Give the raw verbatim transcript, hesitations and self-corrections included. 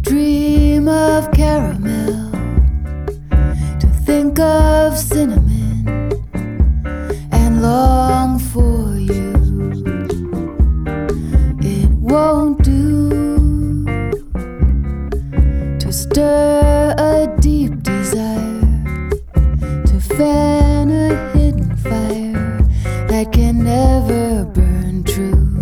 dream of caramel, to think of cinnamon and long for you. It won't do to stir a deep desire, to fan a hidden fire that can never burn true.